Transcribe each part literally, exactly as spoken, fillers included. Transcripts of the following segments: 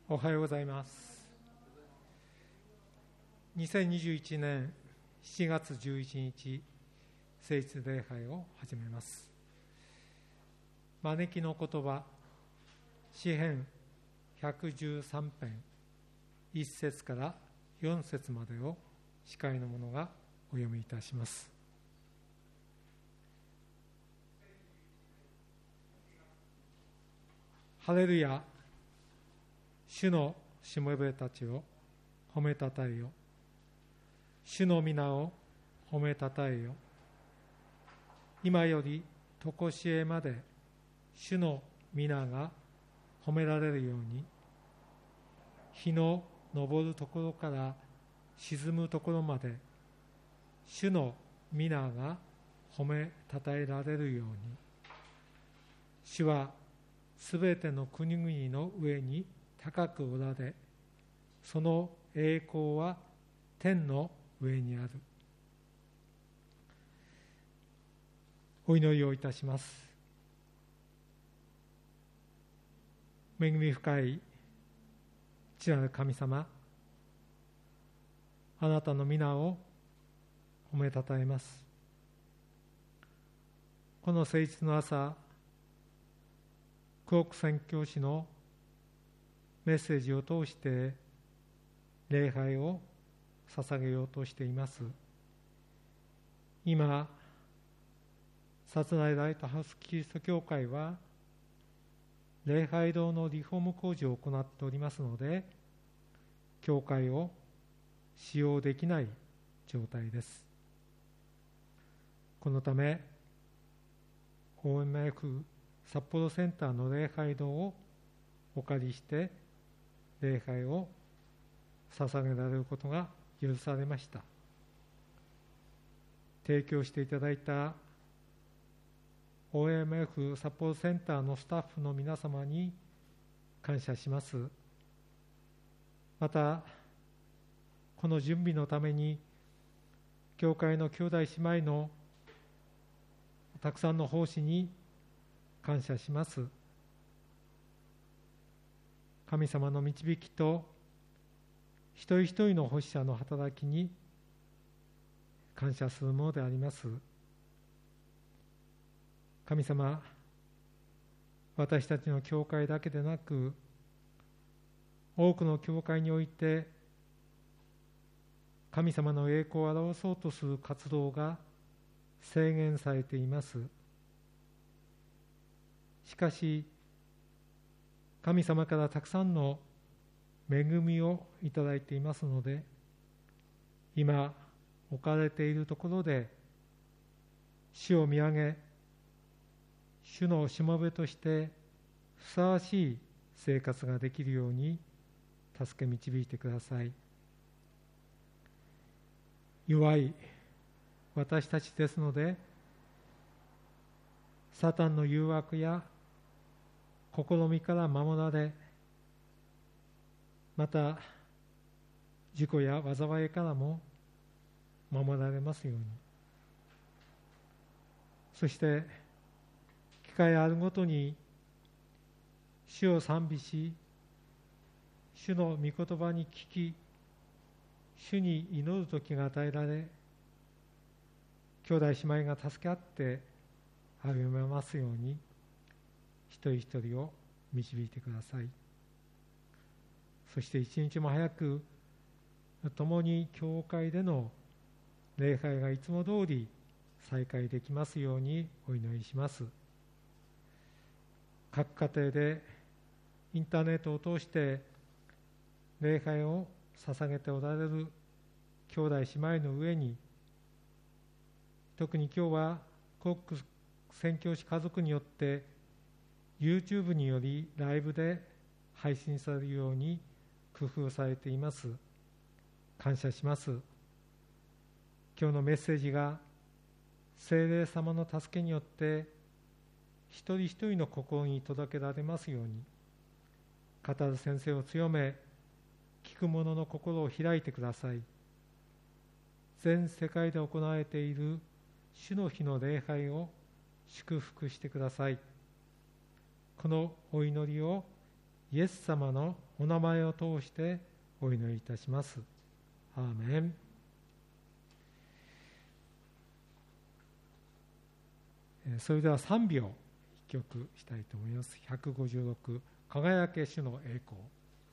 おはようございます。にせんにじゅういちねんしちがつじゅういちにち、聖日礼拝を始めます。招きの言葉、詩編ひゃくじゅうさんぺんいっせつからよんせつまでを司会の者がお読みいたします。ハレルヤ、主のしもべたちを褒めたたえよ。主の皆を褒めたたえよ。今よりとこしえまで主の皆が褒められるように、日の昇るところから沈むところまで主の皆が褒めたたえられるように。主はすべての国々の上に高くおられ、その栄光は天の上にある。お祈りをいたします。恵み深い父なる神様、あなたの皆を褒めたたえます。この聖日の朝、クオック宣教師のメッセージを通して礼拝を捧げようとしています。今、サツナイライトハウスキリスト教会は礼拝堂のリフォーム工事を行っておりますので、教会を使用できない状態です。このため オーエムエフ 札幌センターの礼拝堂をお借りして礼拝を捧げられることが許されました。提供していただいた オーエムエフ 札幌センターのスタッフの皆様に感謝します。またこの準備のために教会の兄弟姉妹のたくさんの奉仕に感謝します。神様の導きと一人一人の奉仕者の働きに感謝するものであります。神様、私たちの教会だけでなく、多くの教会において神様の栄光を表そうとする活動が制限されています。しかし、神様からたくさんの恵みをいただいていますので、今置かれているところで主を見上げ、主のしもべとしてふさわしい生活ができるように助け導いてください。弱い私たちですので、サタンの誘惑や試みから守られ、また事故や災いからも守られますように。そして機会あるごとに主を賛美し、主の御言葉に聞き、主に祈る時が与えられ、兄弟姉妹が助け合って励めますように、一人一人を導いてください。そして一日も早く共に教会での礼拝がいつも通り再開できますようにお祈りします。各家庭でインターネットを通して礼拝を捧げておられる兄弟姉妹の上に、特に今日はコック宣教師家族によって YouTube によりライブで配信されるように工夫されています。感謝します。今日のメッセージが聖霊様の助けによって一人一人の心に届けられますように、語る先生を強め、聞く者の心を開いてください。全世界で行われている主の日の礼拝を祝福してください。このお祈りをイエス様のお名前を通してお祈りいたします。アーメン。それでは賛美を一曲したいと思います。ひゃくごじゅうろく、輝け主の栄光。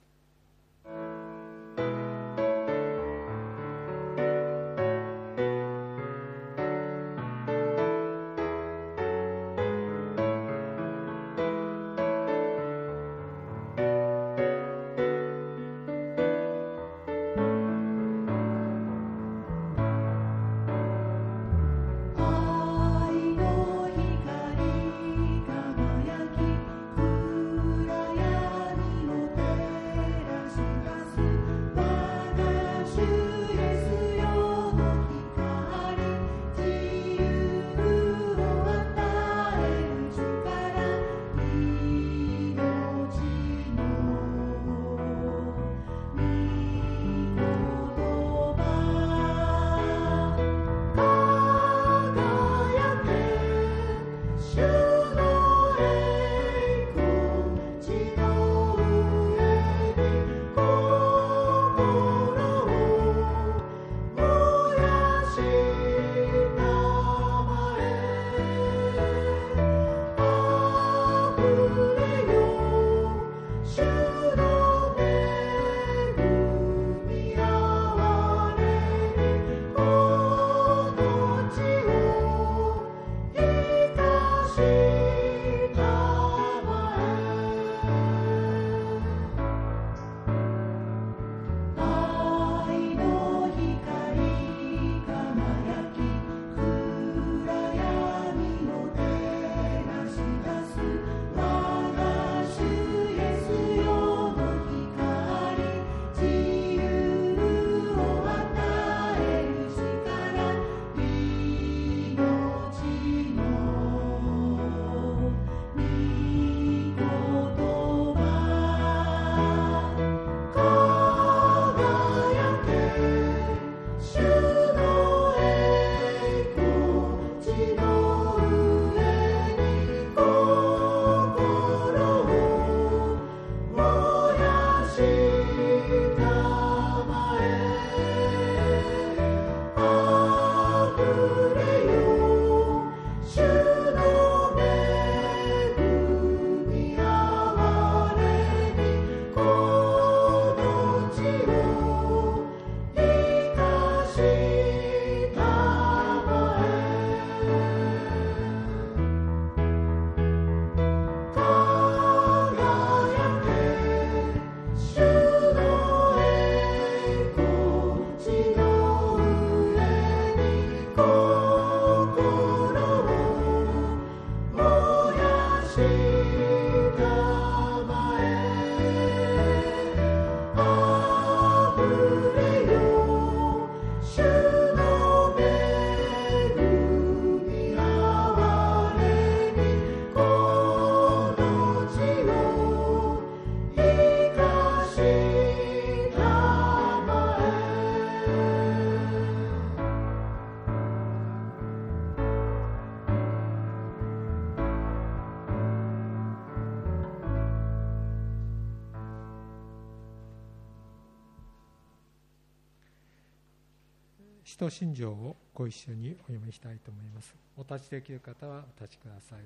使徒信条をご一緒にお読みしたいと思います。お立ちできる方はお立ちください。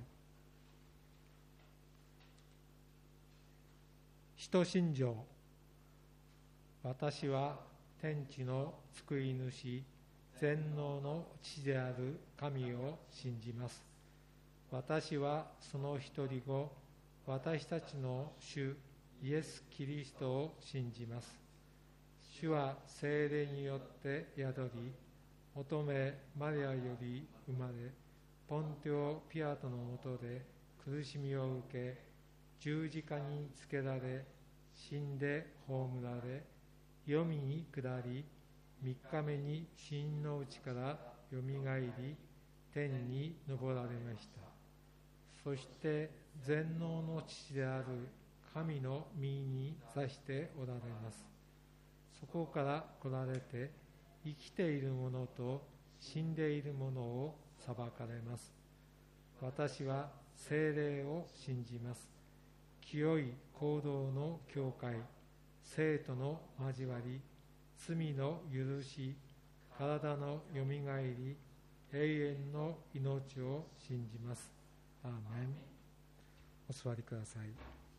使徒信条。私は天地の救い主、全能の父である神を信じます。私はその一人子、私たちの主イエス・キリストを信じます。主は聖霊によって宿り、乙女マリアより生まれ、ポンテオ・ピラトのもとで苦しみを受け、十字架につけられ、死んで葬られ、黄泉に下り、三日目に死人のうちからよみがえり、天に昇られました。そして全能の父である神の御に座しておられます。そこから来られて、生きている者と死んでいる者を裁かれます。私は聖霊を信じます。清い行動の教会、 生との交わり、罪の許し、体のよみがえり、永遠の命を信じます。アーメン。お座りください。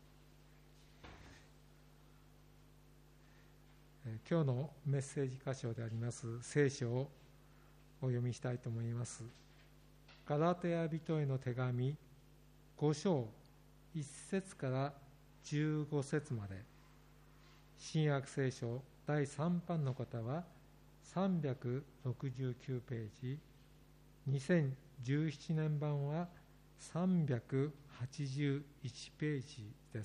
今日のメッセージ箇所であります聖書をお読みしたいと思います。ガラテヤ人への手紙ご章いっ節からじゅうご節まで、新約聖書だいさん版の方はさんびゃくろくじゅうきゅうページ、にせんじゅうななねん版はさんびゃくはちじゅういちページです。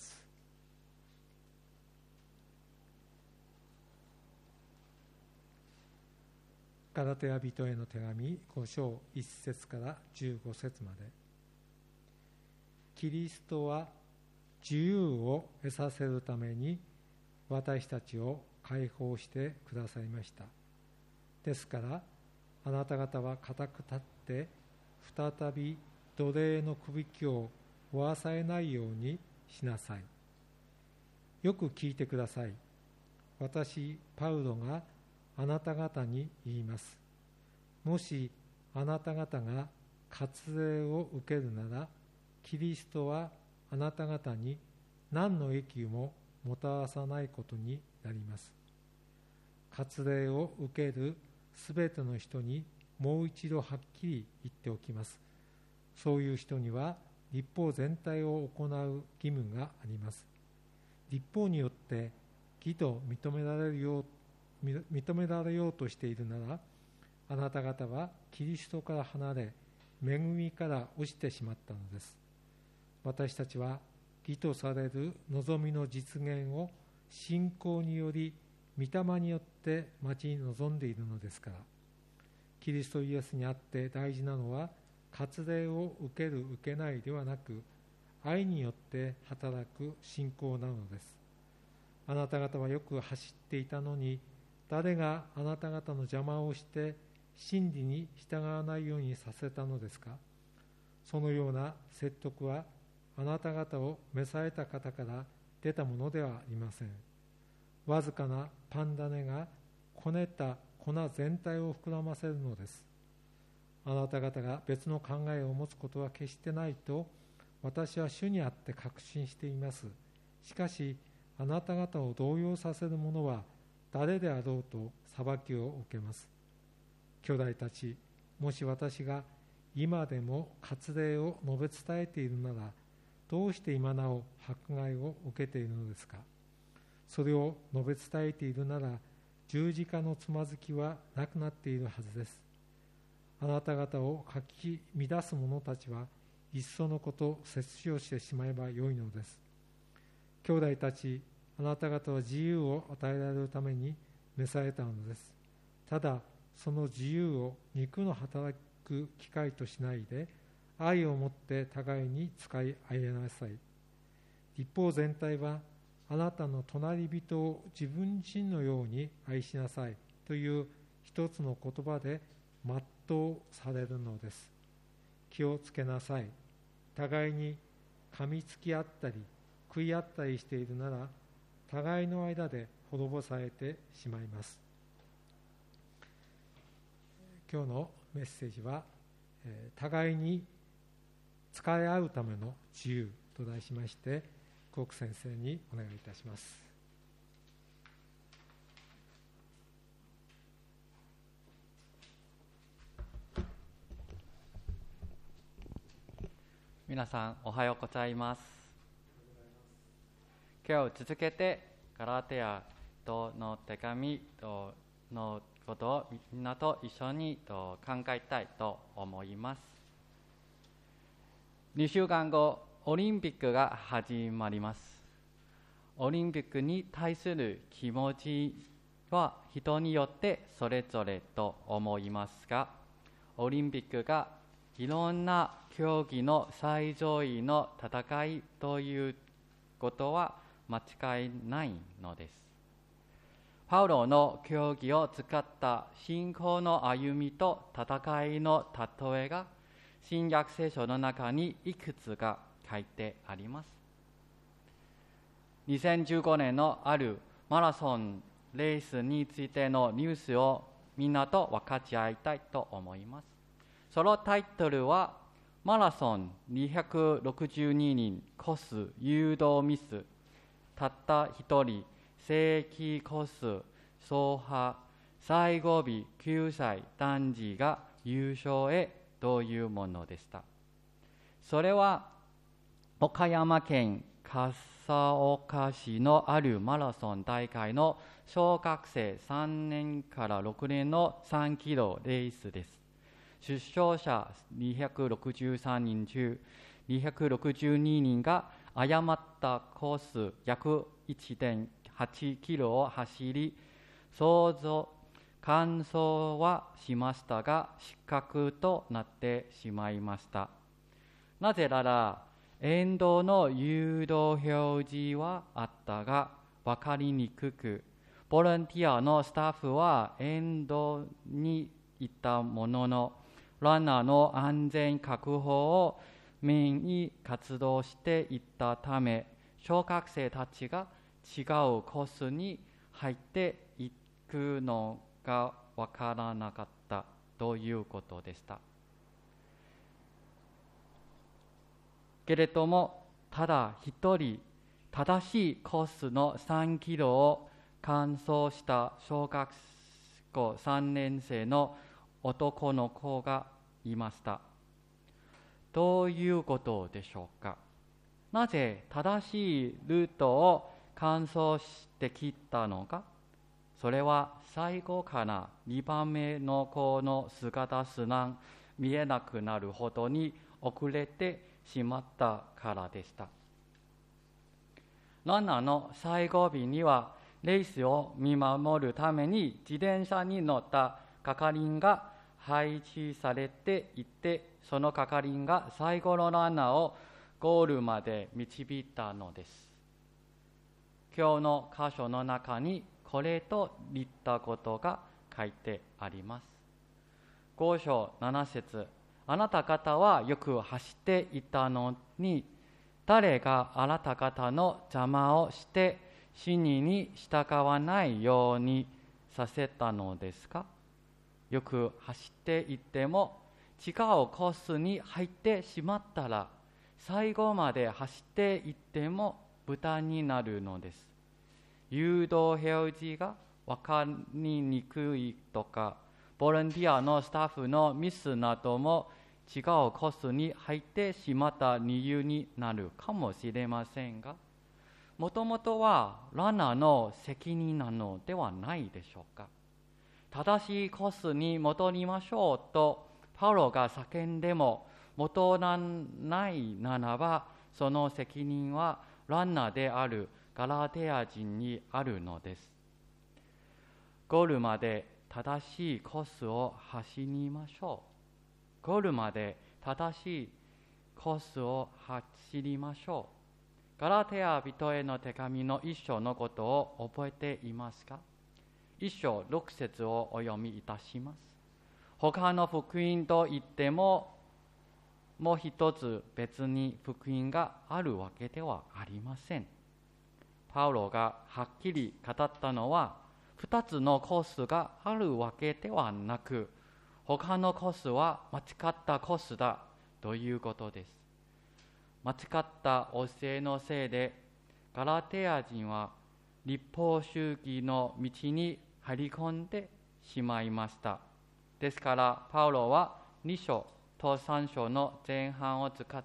ガラテヤ人への手紙ご章いっ節からじゅうご節まで。キリストは自由を得させるために私たちを解放してくださいました。ですからあなた方は固く立って再び奴隷のくびきを負わされないようにしなさい。よく聞いてください。私パウロがあなた方に言います。もしあなた方が割礼を受けるなら、キリストはあなた方に何の益ももたらさないことになります。割礼を受けるすべての人にもう一度はっきり言っておきます。そういう人には律法全体を行う義務があります。律法によって義と認められるよう認められようとしているなら、あなた方はキリストから離れ、恵みから落ちてしまったのです。私たちは義とされる望みの実現を信仰により御霊によって待ち望んでいるのですから。キリストイエスにあって大事なのは、割礼を受ける受けないではなく、愛によって働く信仰なのです。あなた方はよく走っていたのに、誰があなた方の邪魔をして真理に従わないようにさせたのですか。そのような説得はあなた方を召された方から出たものではありません。わずかなパン種がこねた粉全体を膨らませるのです。あなた方が別の考えを持つことは決してないと私は主にあって確信しています。しかしあなた方を動揺させる者は誰であろうと裁きを受けます。兄弟たち、もし私が今でも割礼を述べ伝えているなら、どうして今なお迫害を受けているのですか。それを述べ伝えているなら、十字架のつまずきはなくなっているはずです。あなた方をかき乱す者たちはいっそのこと切除してしまえばよいのです。兄弟たち、あなた方は自由を与えられるために召されたのです。ただ、その自由を肉の働く機会としないで、愛をもって互いに使い合いなさい。律法全体は、あなたの隣人を自分自身のように愛しなさいという一つの言葉で全うされるのです。気をつけなさい。互いに噛みつき合ったり食い合ったりしているなら、互いの間で滅ぼされてしまいます。今日のメッセージは、えー、互いに使い合うための自由と題しまして、コク先生にお願いいたします。 皆さんおはようございます。今日続けてガラテヤ人の手紙のことをみんなと一緒に考えたいと思います。にしゅうかんご、オリンピックが始まります。オリンピックに対する気持ちは人によってそれぞれと思いますが、オリンピックがいろんな競技の最上位の戦いということは間違いないのです。パウロの競技を使った信仰の歩みと戦いの例えが新約聖書の中にいくつか書いてあります。にせんじゅうごねんのあるマラソンレースについてのニュースをみんなと分かち合いたいと思います。そのタイトルはマラソンにひゃくろくじゅうににんコース誘導ミス、たった一人正規コース走破、最後尾きゅうさい男児が優勝へというものでした。それは岡山県笠岡市のあるマラソン大会の小学生さんねんからろくねんのさんキロレースです。出場者にひゃくろくじゅうさんにん中にひゃくろくじゅうににんが誤ったコース約 いってんはちキロを走り、想像完走はしましたが失格となってしまいました。なぜなら沿道の誘導表示はあったが分かりにくく、ボランティアのスタッフは沿道にいたものの、ランナーの安全確保をメインに活動していったため、小学生たちが違うコースに入っていくのが分からなかったということでした。けれども、ただ一人正しいコースのさんキロを完走した小学校さんねん生の男の子がいました。どういうことでしょうか。なぜ正しいルートを完走してきたのか。それは最後からにばんめの子の姿すら見えなくなるほどに遅れてしまったからでした。ランナーの最後尾にはレースを見守るために自転車に乗った係員が配置されていて、その係員が最後のランナーをゴールまで導いたのです。今日の箇所の中にこれと似たことが書いてあります。ご章なな節、あなた方はよく走っていたのに、誰があなた方の邪魔をして真理に従わないようにさせたのですか。よく走っていても違うコースに入ってしまったら、最後まで走っていっても無駄になるのです。誘導表示が分かりにくいとか、ボランティアのスタッフのミスなども違うコースに入ってしまった理由になるかもしれませんが、もともとはランナーの責任なのではないでしょうか。正しいコースに戻りましょうとパウロが叫んでも戻らないならば、その責任はランナーであるガラテヤ人にあるのです。ゴールまで正しいコースを走りましょう。ゴールまで正しいコースを走りましょう。ガラテヤ人への手紙の一章のことを覚えていますか。一章六節をお読みいたします。他の福音といっても、もう一つ別に福音があるわけではありません。パウロがはっきり語ったのは、二つのコースがあるわけではなく、他のコースは間違ったコースだということです。間違った教えのせいで、ガラテヤ人は立法主義の道に入り込んでしまいました。ですからパウロはに章とさん章の前半を使って、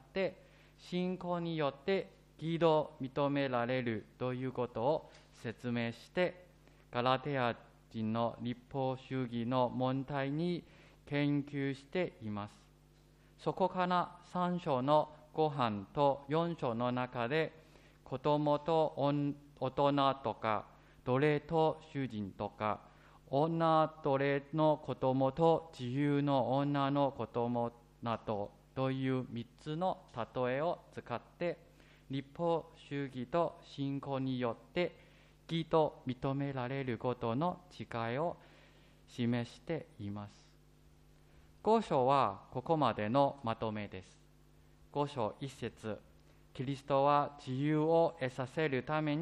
信仰によって義と認められるということを説明して、ガラテヤ人の立法主義の問題に研究しています。そこからさん章の後半とよん章の中で、子供と大人とか、奴隷と主人とか、女奴隷の子供と自由の女の子供などというみっつの例えを使って、立法主義と信仰によって義と認められることの違いを示しています。ご章はここまでのまとめです。ご章いち節、キリストは自由を得させるために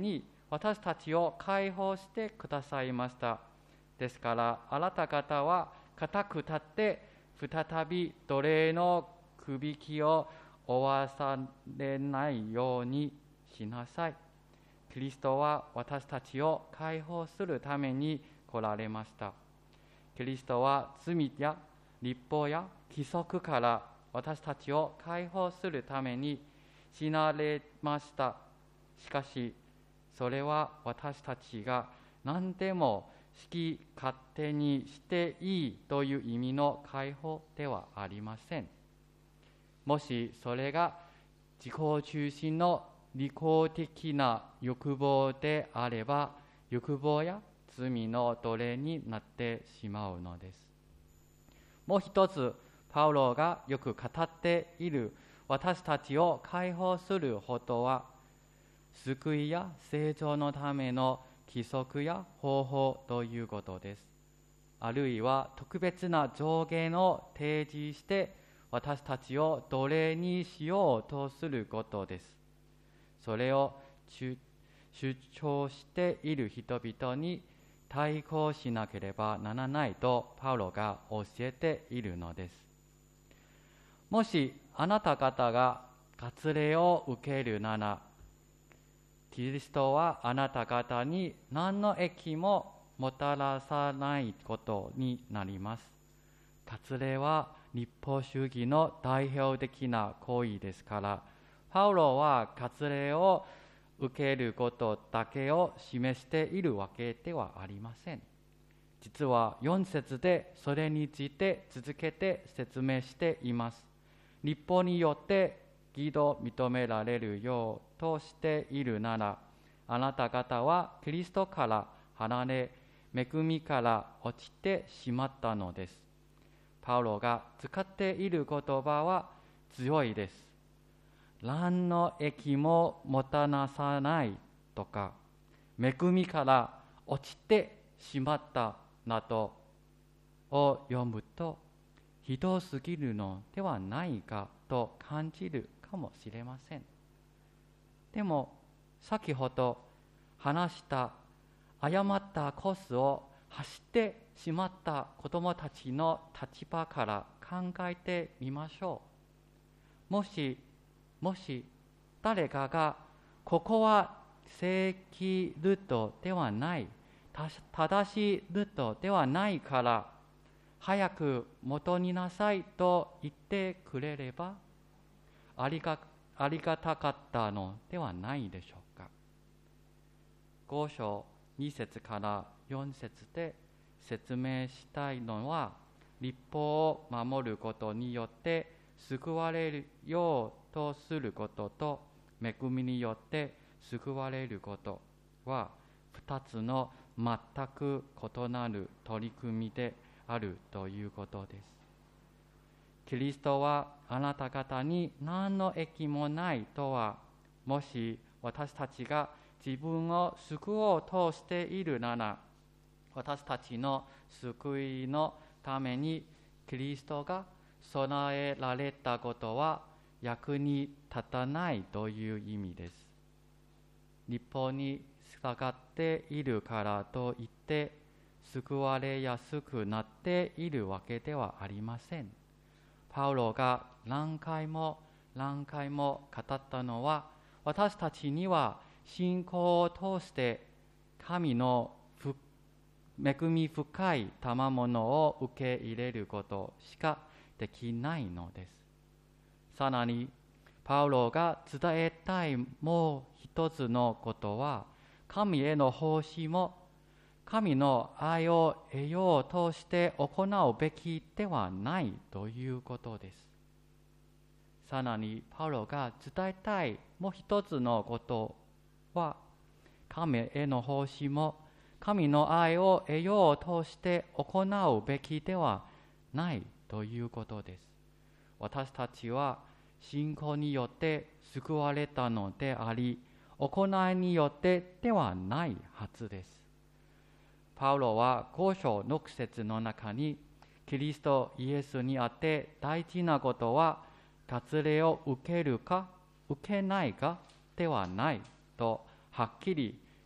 私たちを解放してくださいました。ですから、あなた方は固く立って、再び奴隷のくびきを負わされないようにしなさい。キリストは私たちを解放するために来られました。キリストは罪や律法や規則から私たちを解放するために死なれました。しかし、それは私たちが何でも好き勝手にしていいという意味の解放ではありません。もしそれが自己中心の利己的な欲望であれば、欲望や罪の奴隷になってしまうのです。もう一つ、パウロがよく語っている私たちを解放することは、救いや成長のための規則や方法ということです。あるいは特別な上限を提示して私たちを奴隷にしようとすることです。それを主張している人々に対抗しなければならないとパウロが教えているのです。もしあなた方が割礼を受けるなら、キリストはあなた方に何の益ももたらさないことになります。割礼は律法主義の代表的な行為ですから、パウロは割礼を受けることだけを示しているわけではありません。実はよん節でそれについて続けて説明しています。律法によって義と認められるようとしているなら、あなた方はキリストから離れ、恵みから落ちてしまったのです。パウロが使っている言葉は強いです。何の益ももたらさないとか、恵みから落ちてしまったなどを読むと、ひどすぎるのではないかと感じるかもしれません。でも先ほど話した誤ったコースを走ってしまった子どもたちの立場から考えてみましょう。もしもし誰かがここは正規ルートではない、正しいルートではないから早く元になさいと言ってくれればありが、ありがたかったのではないでしょうか。ご章に節からよん節で説明したいのは、律法を守ることによって救われるようとすることと、恵みによって救われることは二つの全く異なる取り組みであるということです。キリストはあなた方に何の益もないとは、もし私たちが自分を救おうとしているなら、私たちの救いのためにキリストが備えられたことは役に立たないという意味です。律法に従っているからといって救われやすくなっているわけではありません。パウロが何回も何回も語ったのは、私たちには信仰を通して神の恵み深い賜物を受け入れることしかできないのです。さらにパウロが伝えたいもう一つのことは、神への奉仕も神の愛を得ようとして行うべきではないということです。さらにパウロが伝えたいもう一つのことは、神への奉仕も神の愛を得ようとして行うべきではないということです。私たちは信仰によって救われたのであり、行いによってではないはずです。パウロはご章ろく節の中に、キリストイエスにあって大事なことは割礼を受けるか受けないかではないとはっきり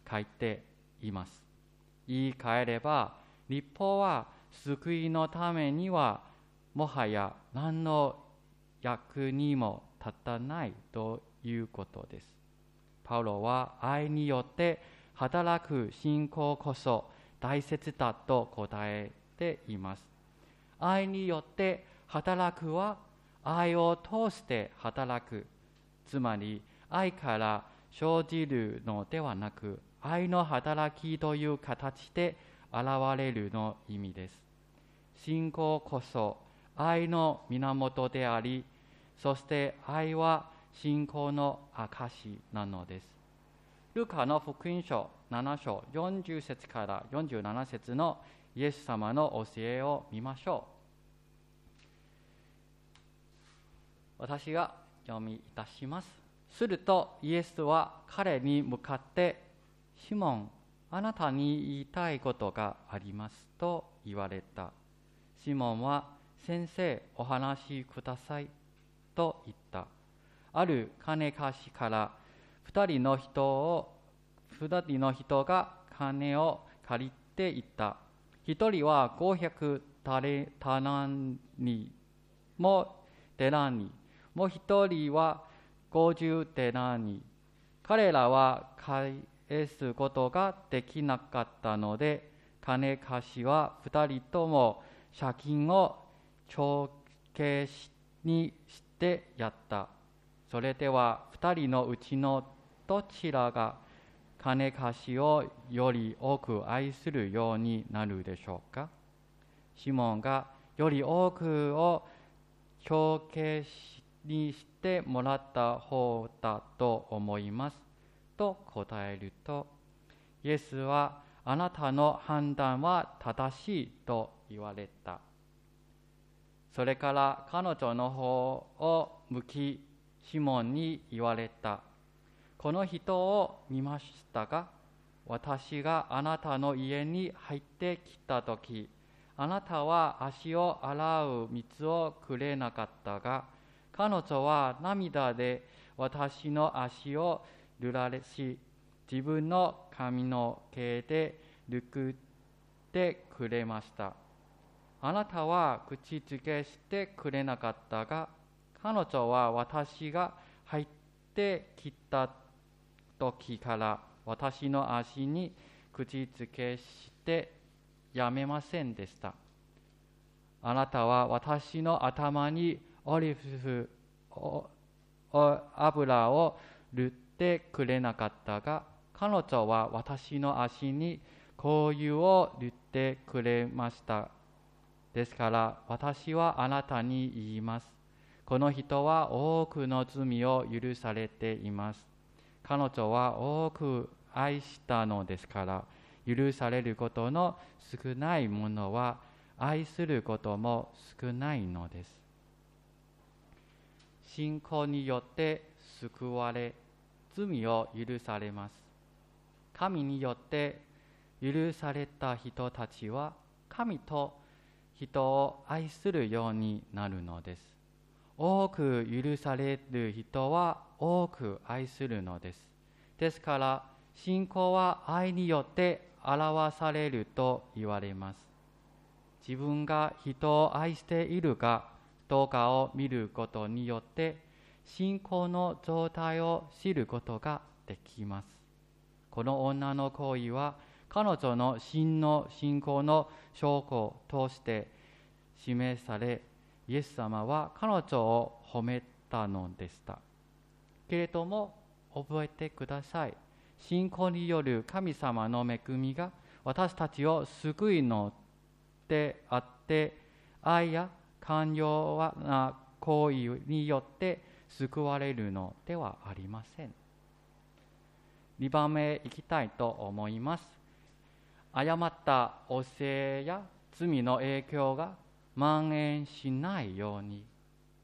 書いています。言い換えれば、律法は救いのためにはもはや何の役にも立たないということです。パウロは愛によって働く信仰こそ大切だと答えています。愛によって働くは愛を通して働く。つまり愛から生じるのではなく、愛の働きという形で現れるの意味です。信仰こそ愛の源であり、そして愛は信仰の証なのです。ルカの福音書なな章よんじゅう節からよんじゅうなな節のイエス様の教えを見ましょう。私が読みいたします。するとイエスは彼に向かって、シモン、あなたに言いたいことがありますと言われた。シモンは、先生、お話しくださいと言った。ある金貸しから二人の人を二人の人が金を借りていった。一人は五百タランニ、もうテランニ、もう一人は五十テランニ。彼らは返すことができなかったので、金貸しは二人とも借金を帳消しにしてやった。それでは二人のうちのどちらが金貸しをより多く愛するようになるでしょうか。シモンがより多くを帳消しにしてもらった方だと思いますと答えると、イエスはあなたの判断は正しいと言われた。それから彼女の方を向き、シモンに言われた。この人を見ましたが、私があなたの家に入ってきたとき、あなたは足を洗う水をくれなかったが、彼女は涙で私の足を濡らし、自分の髪の毛で拭ってくれました。あなたは口づけしてくれなかったが、彼女は私が入ってきた時から私の足に口づけしてやめませんでした。あなたは私の頭にオリーブ油を塗ってくれなかったが、彼女は私の足に香油を塗ってくれました。ですから私はあなたに言います。この人は多くの罪を許されています。彼女は多く愛したのですから、許されることの少ないものは愛することも少ないのです。信仰によって救われ、罪を許されます。神によって許された人たちは神と人を愛するようになるのです。多く許される人は多く愛するのです。ですから信仰は愛によって表されると言われます。自分が人を愛しているかどうかを見ることによって信仰の状態を知ることができます。この女の行為は彼女の真の信仰の証拠として示され、イエス様は彼女を褒めたのでした。けれども覚えてください。信仰による神様の恵みが私たちを救いのであって、愛や寛容な行為によって救われるのではありません。にばんめいきたいと思います。誤った教えや罪の影響が蔓延しないように。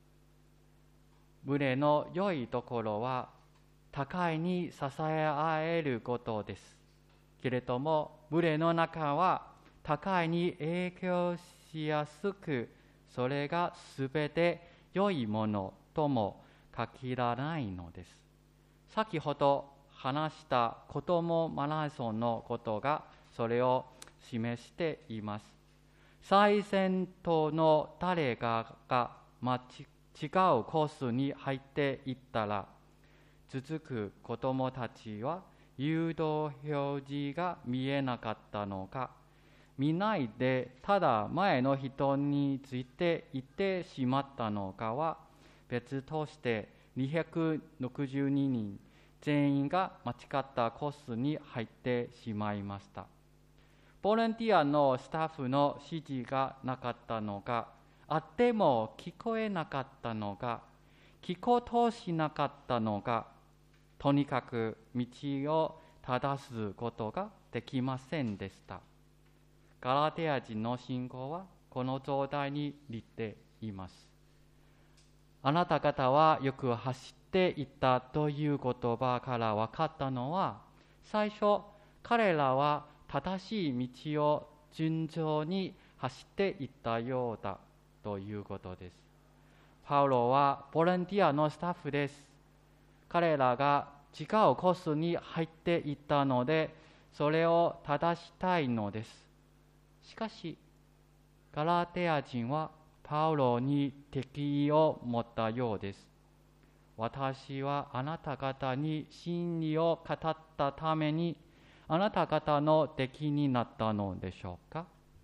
群れの良いところは互いに支え合えることです。けれども群れの中は互いに影響しやすく、それがすべて良いものとも限らないのです。先ほど話した子供マラソンのことがそれを示しています。最先頭の誰かが間違うコースに入っていったら、続く子供たちは誘導表示が見えなかったのか、見ないでただ前の人について行ってしまったのかは別として、にひゃくろくじゅうににん全員が間違ったコースに入ってしまいました。ボランティアのスタッフの指示がなかったのか、あっても聞こえなかったのか、聞こうとしなかったのか、とにかく道を正すことができませんでした。ガラテヤ人の信仰はこの状態に似ています。あなた方はよく走っていったという言葉から分かったのは、最初彼らは正しい道を順調に走っていったようだということです。パウロはボランティアのスタッフです。彼らが違うコースに入っていったので、それを正したいのです。しかし、ガラテヤ人はパウロに敵意を持ったようです。私はあなた方に真理を語ったために、あなた方の敵になったのでしょうか。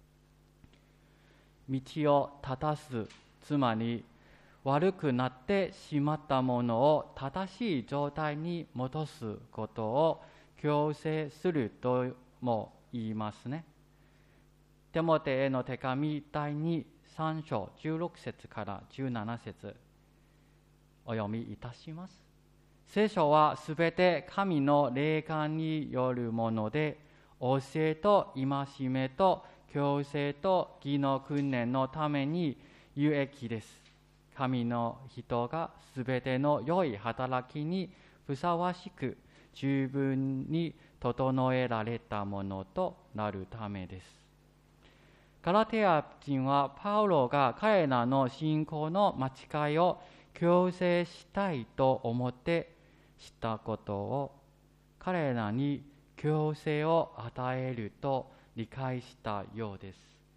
道を正す、つまり悪くなってしまったものを正しい状態に戻すことを強制するとも言いますね。テモテへの手紙だいにさん章じゅうろく節からじゅうなな節お読みいたします。聖書はすべて神の霊感によるもので、教えと戒めと矯正と義の訓練のために有益です。神の人がすべての良い働きにふさわしく十分に整えられたものとなるためです。ガラテヤ人はパウロが彼らの信仰の間違いを矯正したいと思ってしたことを、彼らに矯正を与えると理解したようです。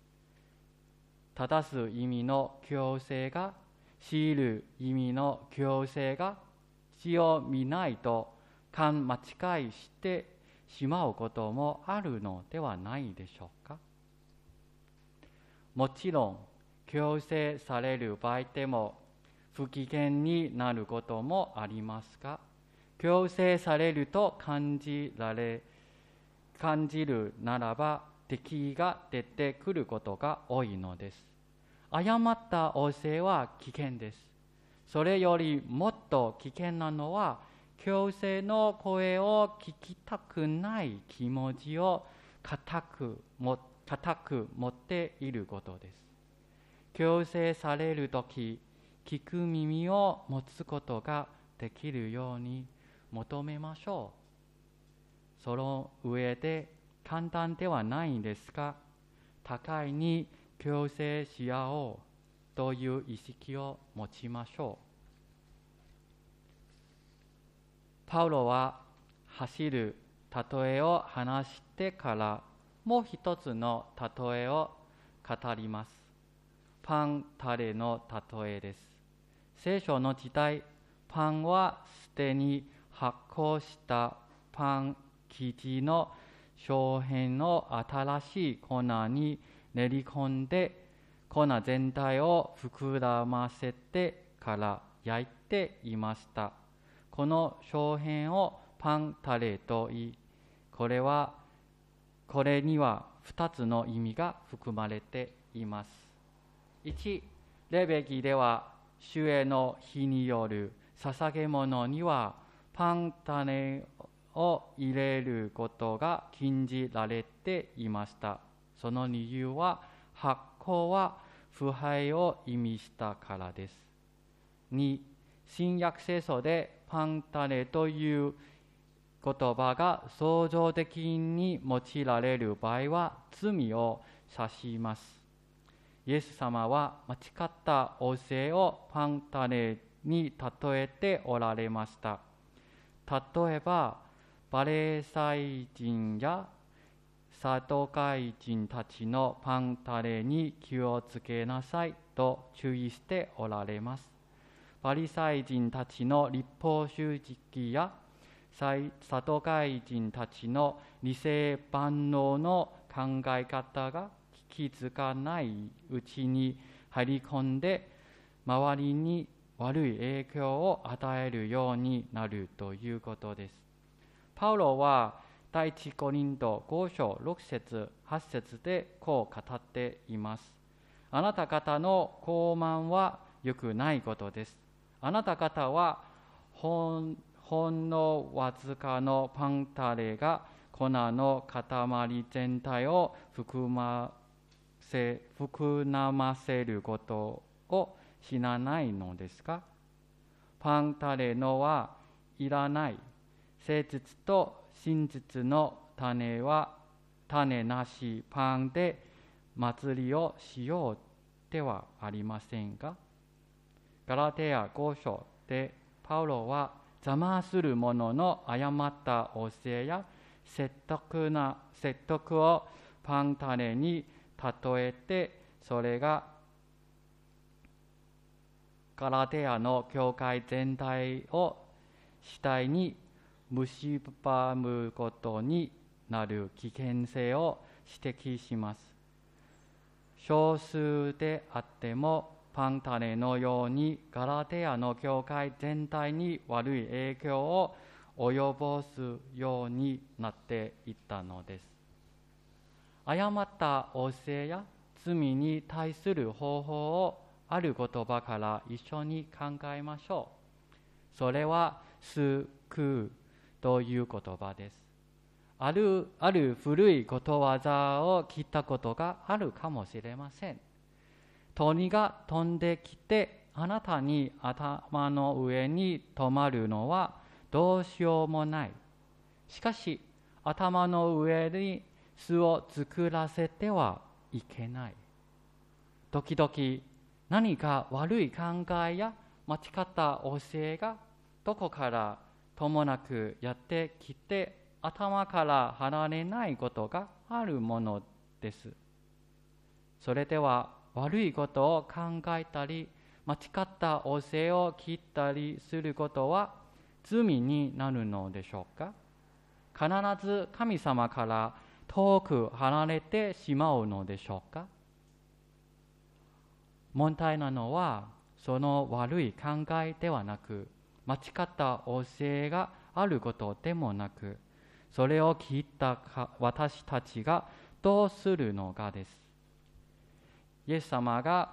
正す意味の矯正が、強いる意味の矯正が血を見ないと勘間違いしてしまうこともあるのではないでしょうか。もちろん矯正される場合でも不機嫌になることもありますが、矯正されると感じられ感じるならば敵意が出てくることが多いのです。誤った教えは危険です。それよりもっと危険なのは、矯正の声を聞きたくない気持ちを固くも固く持っていることです。矯正されるとき、聞く耳を持つことができるように求めましょう。その上で簡単ではないんですが、互いに矯正し合おうという意識を持ちましょう。パウロは走る例えを話してからもう一つの例えを語ります。パンタレの例えです。聖書の時代、パンはすでに発酵したパン生地の表面を新しい粉に練り込んで、粉全体を膨らませてから焼いていました。この表面をパンタレと言い、これはこれにはふたつの意味が含まれています。いち、レベキでは主への日による捧げ物にはパン種を入れることが禁じられていました。その理由は、発酵は腐敗を意味したからです。に、新約聖書でパン種という言葉が創造的に用いられる場合は罪を指します。イエス様は間違った教えをパン種に例えておられました。例えば、 バレサイ人やサドカイ人たちのパンタレに気をつけなさいと注意しておられます。パリサイ人たちの律法主義やサドカイ人たちの理性万能の考え方が気づかないうちに入り込んで、周りに悪い影響を与えるようになるということです。パウロは第一コリントご章ろく節はち節でこう語っています。あなた方の傲慢は良くないことです。あなた方はほんほんのわずかのパンタレが粉の塊全体を含ませ膨ませることを知らないのですか？パンタレのはいらない。誠実と真実の種は種なしパンで祭りをしようではありませんか？ガラテヤご章でパウロは邪魔する者の誤った教えや説得な説得をパンタレに例えて、それがガラテヤの教会全体を主体に蝕むことになる危険性を指摘します。少数であってもパンタレのようにガラテヤの教会全体に悪い影響を及ぼすようになっていったのです。誤った教えや罪に対する方法をある言葉から一緒に考えましょう。それは救うという言葉です。ある、ある古いことわざを聞いたことがあるかもしれません。鳥が飛んできてあなたに頭の上に止まるのはどうしようもない。しかし頭の上に巣を作らせてはいけない。時々何か悪い考えや間違った教えがどこからともなくやってきて頭から離れないことがあるものです。それでは悪いことを考えたり間違った教えを聞いたりすることは罪になるのでしょうか？必ず神様から遠く離れてしまうのでしょうか？問題なのはその悪い考えではなく、間違った教えがあることでもなく、それを聞いた私たちがどうするのかです。イエス様が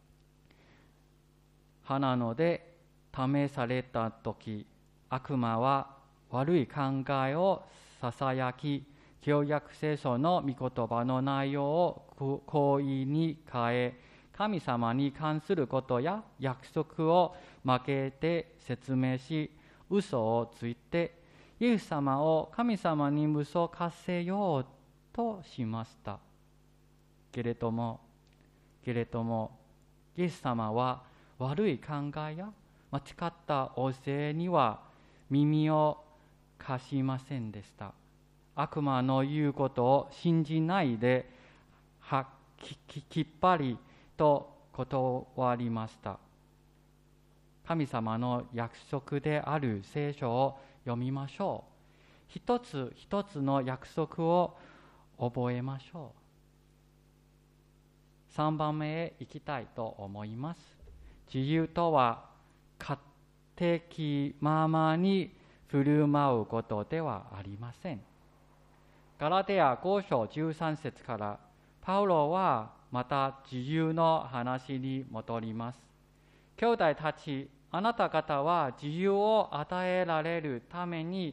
花野で試されたとき、悪魔は悪い考えをささやき、旧約聖書の御言葉の内容を好意に変え、神様に関することや約束を負けて説明し、嘘をついて、イエス様を神様に無双かせようとしました。けれども、けれども、イエス様は悪い考えや間違った教えには耳を貸しませんでした。悪魔の言うことを信じないで、はきききっぱりと断りました。神様の約束である聖書を読みましょう。一つ一つの約束を覚えましょう。さんばんめへ行きたいと思います。自由とは勝手気ままに振る舞うことではありません。ガラテヤご章じゅうさん節からパウロはまた自由の話に戻ります。兄弟たち、あなた方は自由を与えられるために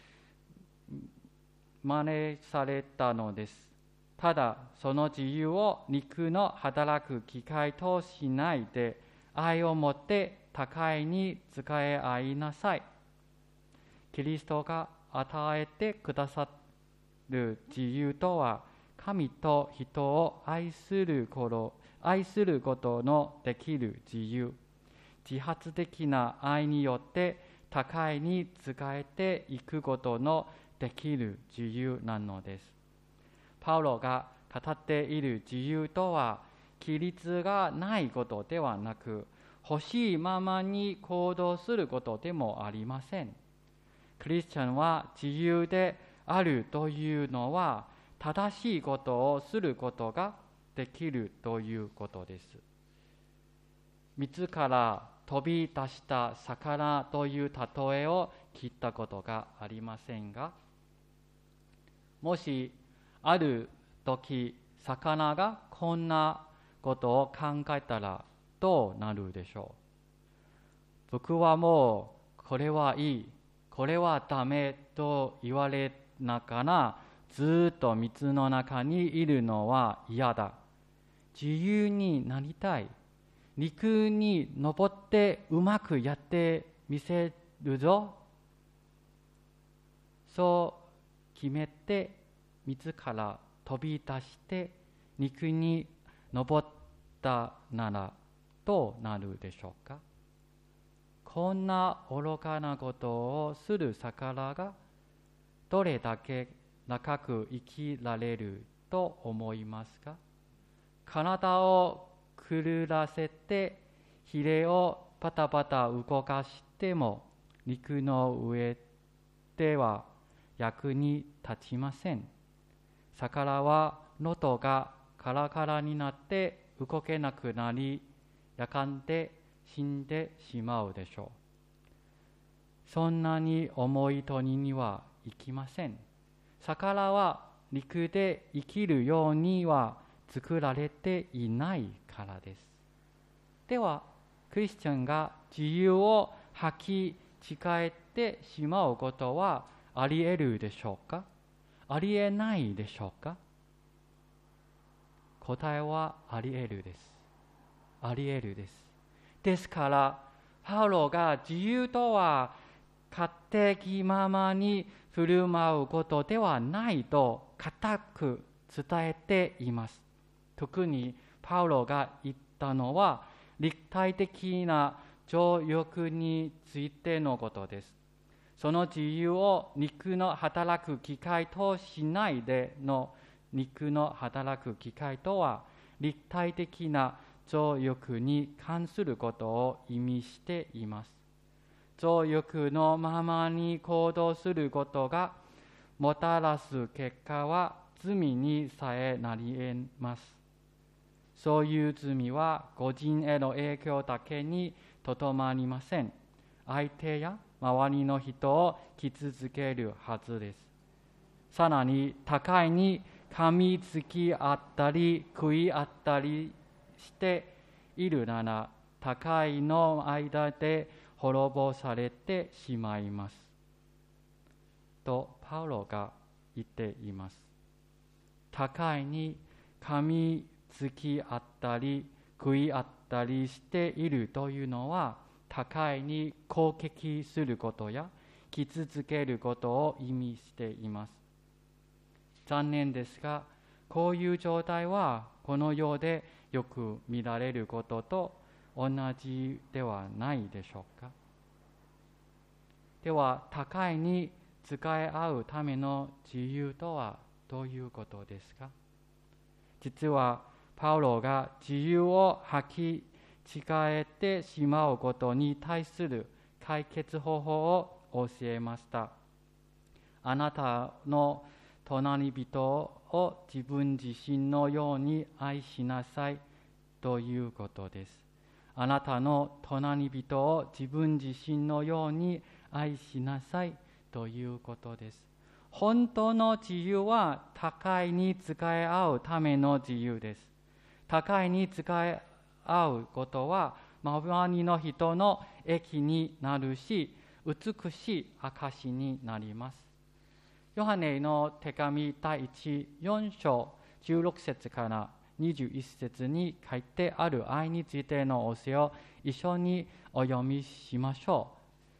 招されたのです。ただその自由を肉の働く機会としないで、愛を持って互いに仕え合いなさい。キリストが与えてくださる自由とは、神と人を愛する頃、愛することのできる自由、自発的な愛によって互いに仕えていくことのできる自由なのです。パウロが語っている自由とは、規律がないことではなく、欲しいままに行動することでもありません。クリスチャンは自由であるというのは、正しいことをすることができるということです。自ら飛び出した魚という例えを聞いたことがありませんが、もしある時魚がこんなことを考えたらどうなるでしょう。僕はもうこれはいい、これはダメと言われながらずっと水の中にいるのは嫌だ。自由になりたい。陸に登ってうまくやってみせるぞ。そう決めて自ら飛び出して陸に登ったならどうなるでしょうか。こんな愚かなことをする魚がどれだけ長く生きられると思いますか。体をくるらせてひれをパタパタ動かしても陸の上では役に立ちません。魚は喉がカラカラになって動けなくなり、やがて死んでしまうでしょう。そんなに重い鳥にはいきません。魚は陸で生きるようには作られていないからです。では、クリスチャンが自由を履き違えてしまうことはあり得るでしょうか。ありえないでしょうか。答えはあり得るです。あり得るです。ですから、パウロが自由とは勝手気ままに振る舞うことではないと固く伝えています。特にパウロが言ったのは、立体的な情欲についてのことです。その自由を肉の働く機会としないでの肉の働く機会とは、立体的な情欲に関することを意味しています。情欲のままに行動することがもたらす結果は罪にさえなり得ます。そういう罪は個人への影響だけにとどまりません。相手や周りの人を傷つけるはずです。さらに互いに噛みつき合ったり食い合ったりしているなら、互いの間で滅ぼされてしまいます。とパウロが言っています。互いに噛みつき合ったり食い合ったりしているというのは、互いに攻撃することや傷つけることを意味しています。残念ですが、こういう状態はこの世でよく見られることと同じではないでしょうか。では、互いに使い合うための自由とはどういうことですか。実はパウロが自由を履き違えてしまうことに対する解決方法を教えました。あなたの隣人を自分自身のように愛しなさいということです。あなたの隣人を自分自身のように愛しなさいということです。本当の自由は互いに使い合うための自由です。互いに使い合うことは周りの人の益になるし、美しい証になります。ヨハネの手紙第一よん章じゅうろく節からにじゅういち節に書いてある愛についての教えを一緒にお読みしましょ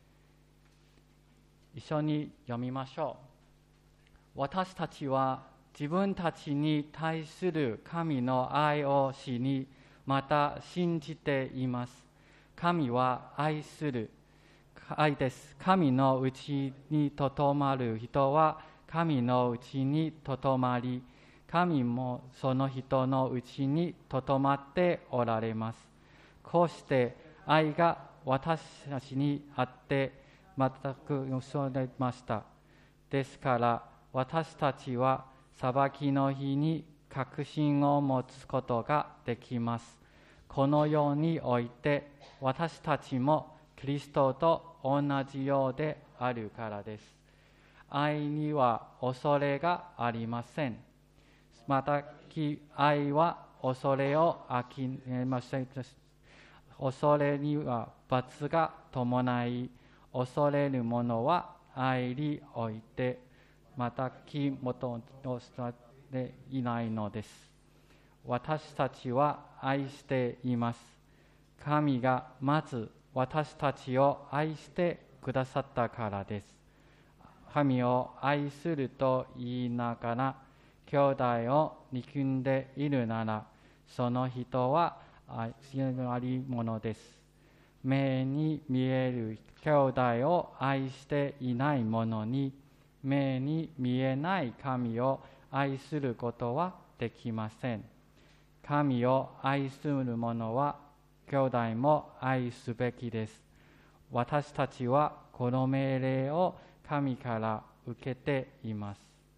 う。一緒に読みましょう。私たちは自分たちに対する神の愛を知り、また信じています。神は愛する。 愛です。神のうちにとどまる人は神のうちにとどまり、神もその人のうちにとどまっておられます。こうして愛が私たちにあって全く恐れました。ですから私たちは裁きの日に確信を持つことができます。このようにおいて私たちもキリストと同じようであるからです。愛には恐れがありません。また愛は恐れをあきません。恐れには罰が伴い、恐れる者は愛においてまた気元をしていないのです。私たちは愛しています。神がまず私たちを愛してくださったからです。神を愛すると言いながら兄弟を憎んでいるなら、その人は愛ありものです。目に見える兄弟を愛していない者に、目に見えない神を愛することはできません。神を愛する者は兄弟も愛すべきです。私たちはこの命令を神から受けています。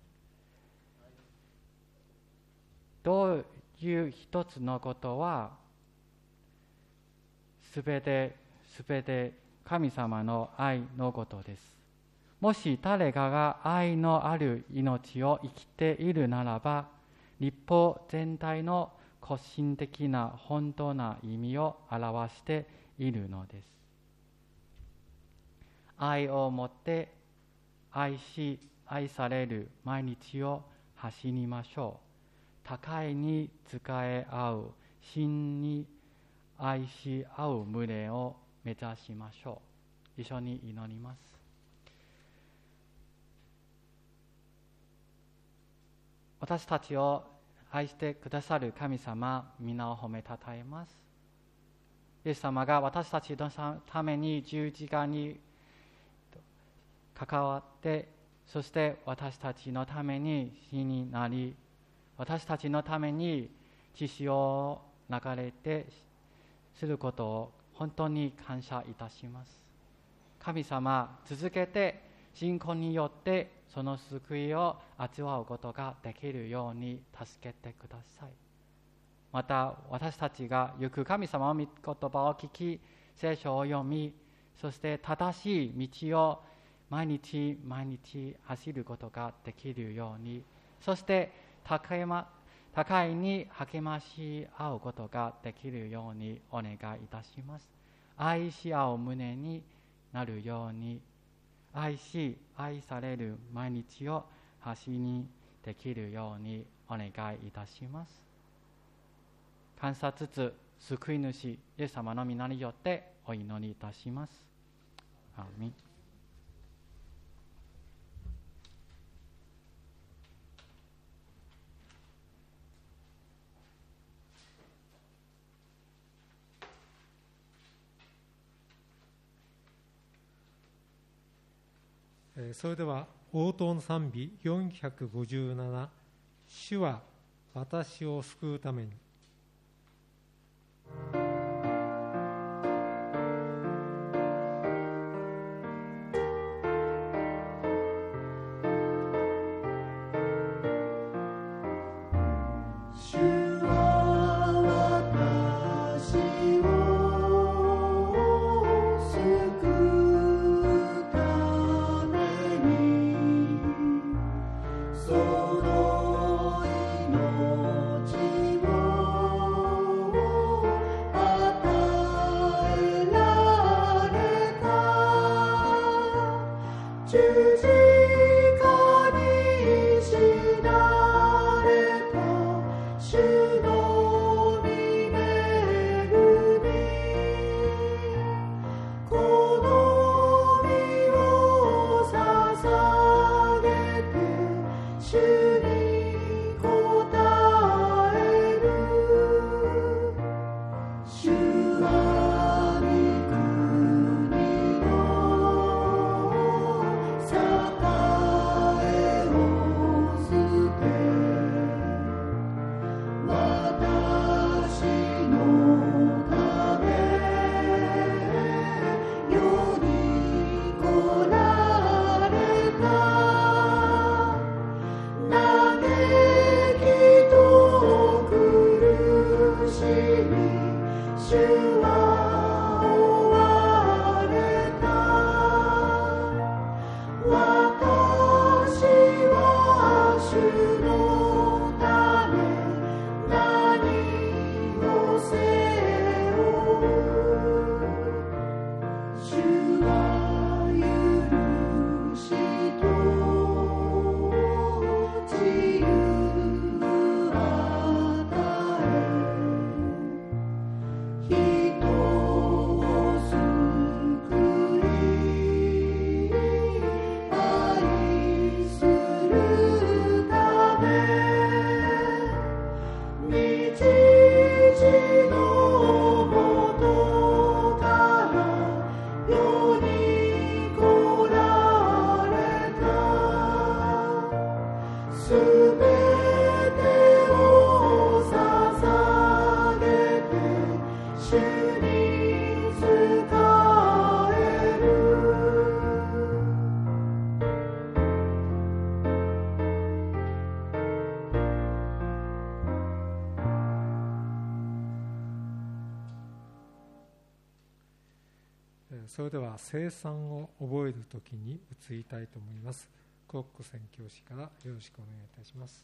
どういう一つのことは、すべてすべて神様の愛のことです。もし誰かが愛のある命を生きているならば、律法全体の個人的な本当な意味を表しているのです。愛を持って愛し愛される毎日を走りましょう。互いに仕え合う、真に愛し合う胸を目指しましょう。一緒に祈ります。私たちを愛してくださる神様、皆を褒めたたえます。イエス様が私たちのために十字架に関わって、そして私たちのために死になり、私たちのために血潮を流れてすることを本当に感謝いたします。神様、続けて信仰によってその救いを味わうことができるように助けてください。また私たちがよく神様の御言葉を聞き、聖書を読み、そして正しい道を毎日毎日走ることができるように、そして互いま互いに励まし合うことができるようにお願いいたします。愛し合う胸になるように、愛し愛される毎日を走りにできるようにお願いいたします。感謝つつ救い主イエス様の皆によってお祈りいたします。アーメン。 それでは応答の賛美よんひゃくごじゅうなな、主は私を救うために。 「 それでは聖餐を覚えるときに移りたいと思います。コック宣教師からよろしくお願いいたします。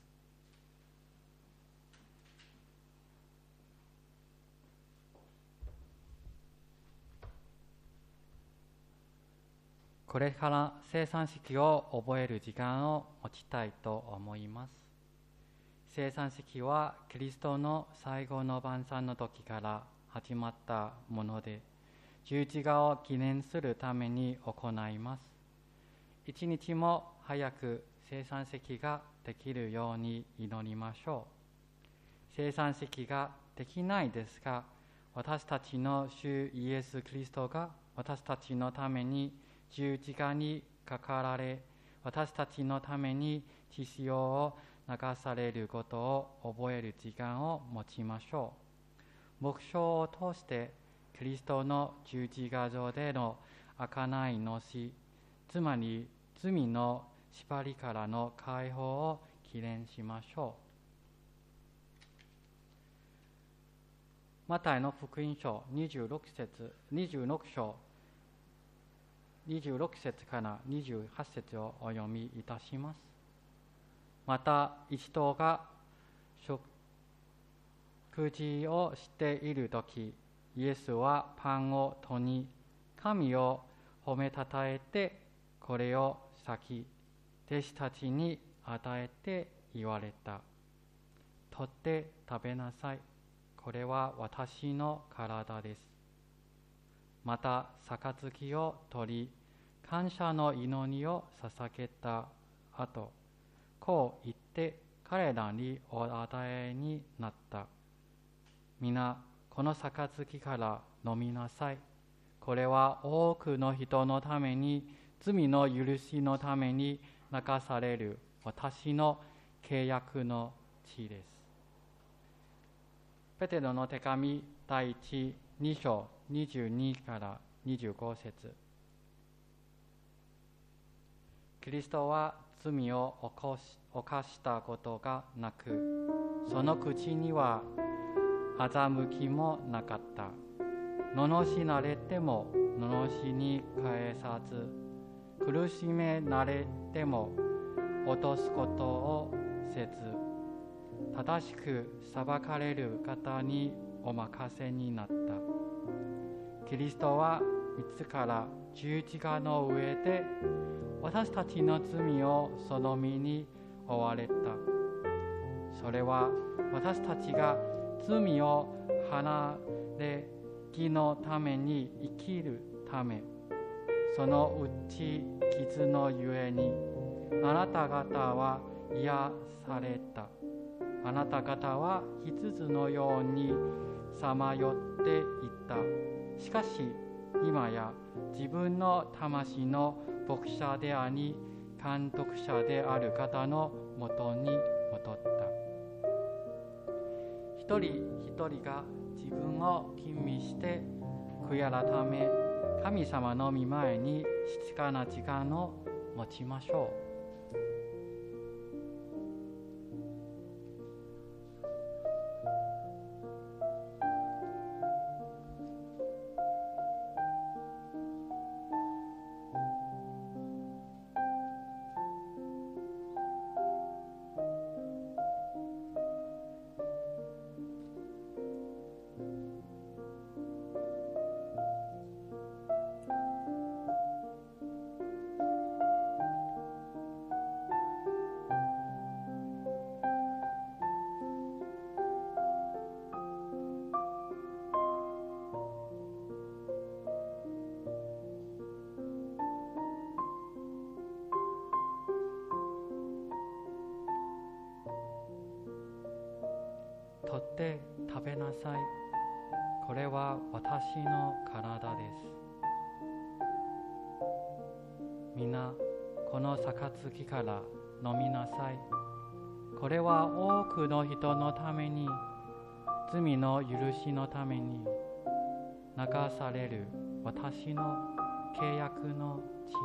これから聖餐式を覚える時間を持ちたいと思います。聖餐式はキリストの最後の晩餐の時から始まったもので、十字架を記念するために行います。一日も早く聖餐式ができるように祈りましょう。聖餐式ができないですが、私たちの主イエス・キリストが私たちのために十字架にかかられ、私たちのために血潮を流されることを覚える時間を持ちましょう。目標を通してキリストの十字架上での贖いの死、つまり罪の縛りからの解放を記念しましょう。マタイの福音書にじゅうろく節、にじゅうろく章にじゅうろく節からにじゅうはち節をお読みいたします。また一同が食事をしているとき、イエスはパンを取り、神を褒めたたえて、これを裂き、弟子たちに与えて言われた。取って食べなさい。これは私の体です。また杯を取り、感謝の祈りを捧げた後、こう言って彼らにお与えになった。皆この杯から飲みなさい。これは多くの人のために、罪の許しのために流される私の契約の血です。ペテロの手紙第一、に章にじゅうにからにじゅうご節。キリストは罪を犯し、犯したことがなく、その口には欺きもなかった。罵られても罵に返さず、苦しめられても落とすことをせず、正しく裁かれる方にお任せになった。キリストは自ら十字架の上で私たちの罪をその身に負われた。それは私たちが罪を離れ義のために生きるため、その打ち傷のゆえにあなた方は癒された。あなた方は羊のようにさまよっていた。しかし今や自分の魂の牧者であり監督者である方のもとに戻った。一人一人が自分を吟味して悔い改め、神様の御前に静かな時間を持ちましょう。取って食べなさい。これは私の体です。皆この杯から飲みなさい。これは多くの人のために、罪の許しのために流される私の契約の血です。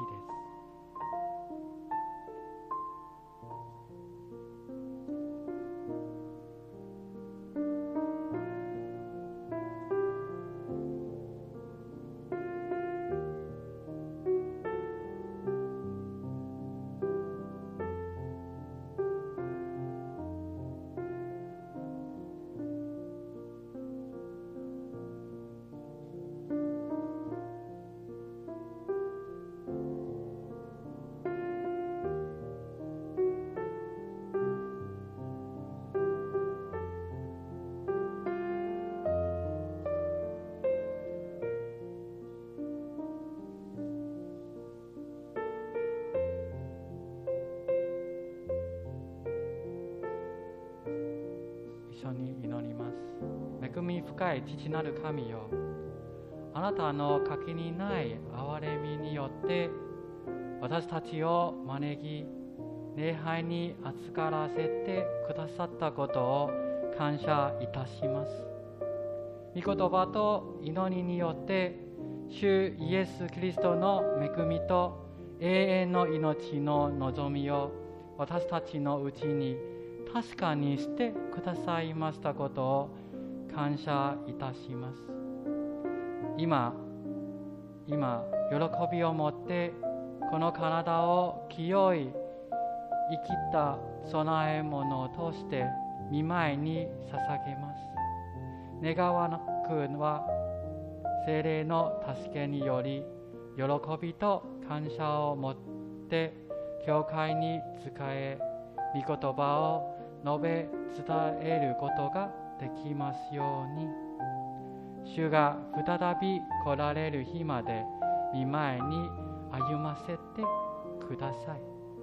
恵み深い父なる神よ、あなたの限りない憐れみによって私たちを招き、礼拝に預からせてくださったことを感謝いたします。御言葉と祈りによって主イエス・キリストの恵みと永遠の命の望みを私たちのうちに確かにしてくださいましたことを感謝いたします。今、今、喜びを持ってこの体を清い生きた供え物として御前に捧げます。願わなくは聖霊の助けにより喜びと感謝を持って教会に仕え、御言葉を述べ伝えることができますように。主が再び来られる日まで御前に歩ませてください。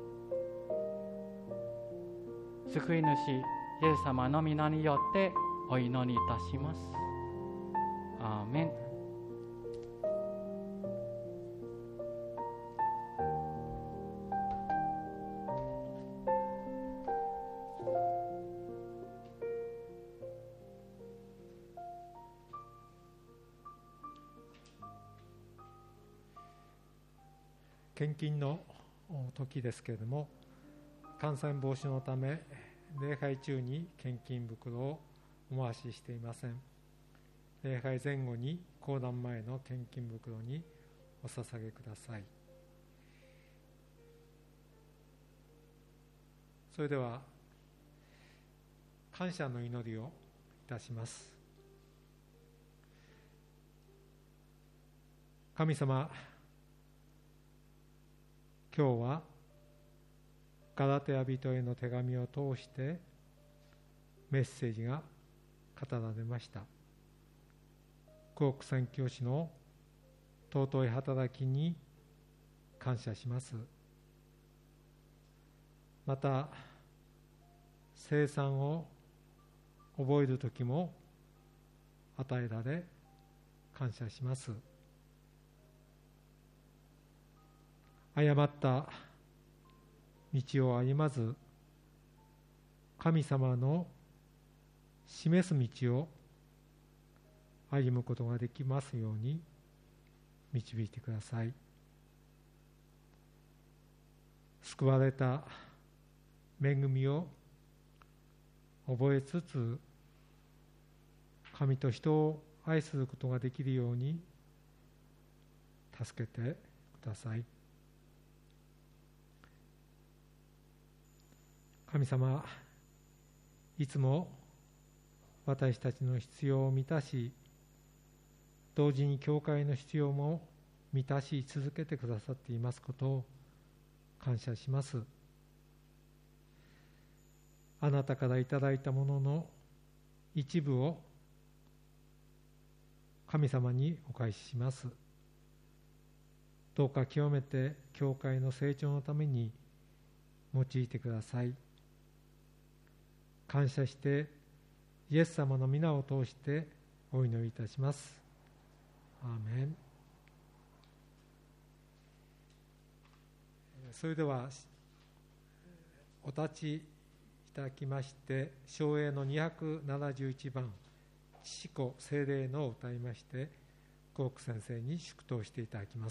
救い主イエス様の皆によってお祈りいたします。アーメン。 献金の時ですけれども、感染防止のため礼拝中に献金袋をお回ししていません。礼拝前後に講談前の献金袋にお捧げください。それでは感謝の祈りをいたします。神様、今日はガラテヤ人への手紙を通してメッセージが語られました。久奥宣教師の尊い働きに感謝します。また聖餐を覚える時も与えられ感謝します。誤った道を歩まず、神様の示す道を歩むことができますように導いてください。救われた恵みを覚えつつ、神と人を愛することができるように助けてください。神様、いつも私たちの必要を満たし、同時に教会の必要も満たし続けてくださっていますことを感謝します。あなたからいただいたものの一部を神様にお返しします。どうか極めて教会の成長のために用いてください。感謝してイエス様の皆を通してお祈りいたします。アーメン。それではお立ちいただきまして、唱詠のにひゃくななじゅういちばん、父子聖霊のを歌いまして、久奥先生に祝祷していただきます。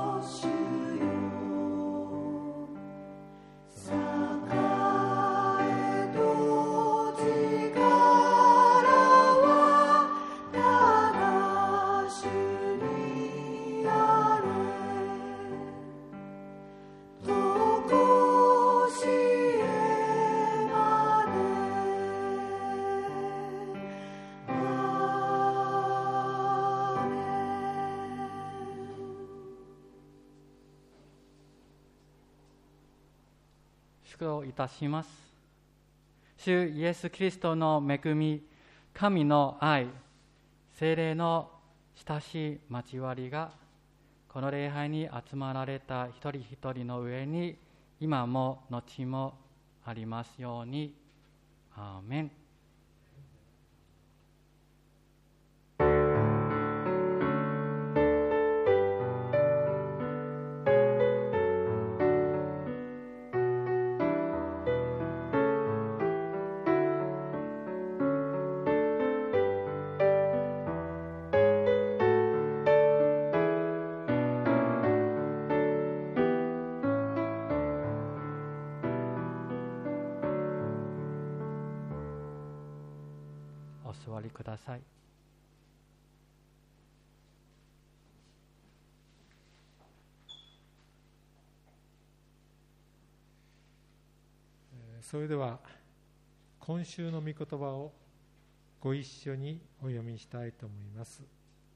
栄祝をいたします。主イエス・キリストの恵み、神の愛、聖霊の親しい交わりが、この礼拝に集まられた一人一人の上に、今も後もありますように。アーメン。お座りください。 それでは今週の御言葉をご一緒にお読みしたいと思います。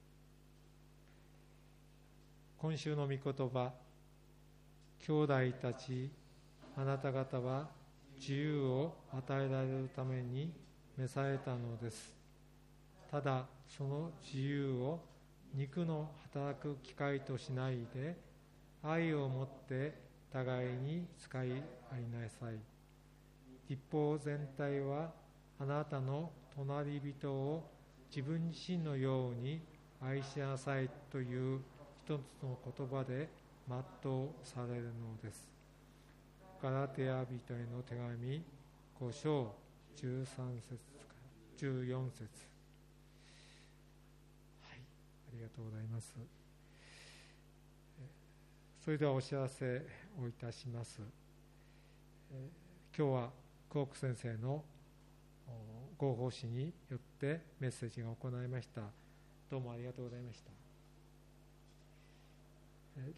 今週の御言葉、兄弟たち、あなた方は自由を与えられるために召されたのです。ただその自由を肉の働く機会としないで、愛をもって互いに使い合いなさい。一方全体はあなたの隣人を自分自身のように愛しなさいという一つの言葉で全うされるのです。ガラテヤ人への手紙ご章じゅうさん節からじゅうよん節、はい、ありがとうございます。それではお知らせをいたします。今日はクオーク先生のご奉仕によってメッセージが行われました。どうもありがとうございました。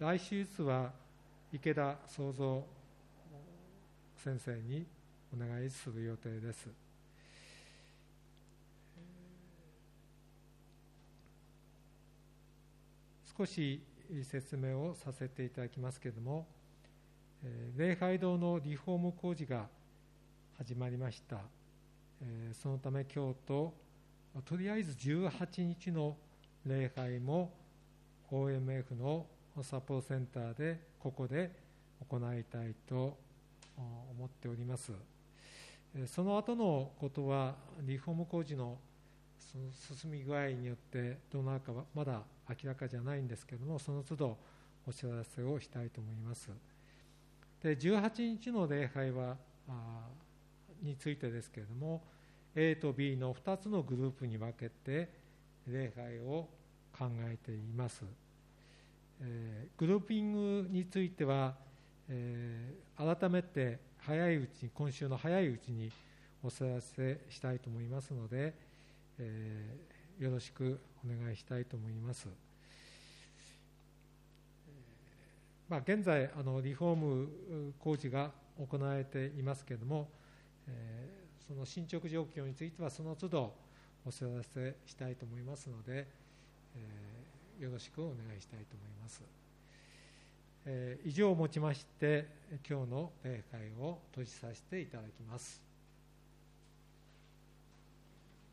来週は池田創造先生にお願いする予定です。少し説明をさせていただきますけれども、礼拝堂のリフォーム工事が始まりました。そのため今日ととりあえずじゅうはちにちの礼拝も オーエムエフ のサポートセンターでここで行いたいと思っております。その後のことはリフォーム工事の進み具合によってどうなるかはまだ明らかじゃないんですけれども、その都度お知らせをしたいと思います。でじゅうはちにちの礼拝はについてですけれども、 A と B のふたつのグループに分けて礼拝を考えています。えー、グルーピングについては、えー、改めて早いうちに今週の早いうちにお知らせしたいと思いますので、えー、よろしくお願いしたいと思います。まあ、現在あのリフォーム工事が行われていますけれども、えー、その進捗状況についてはその都度お知らせしたいと思いますので、えー、よろしくお願いしたいと思います。えー、以上をもちまして今日の礼拝を閉じさせていただきます。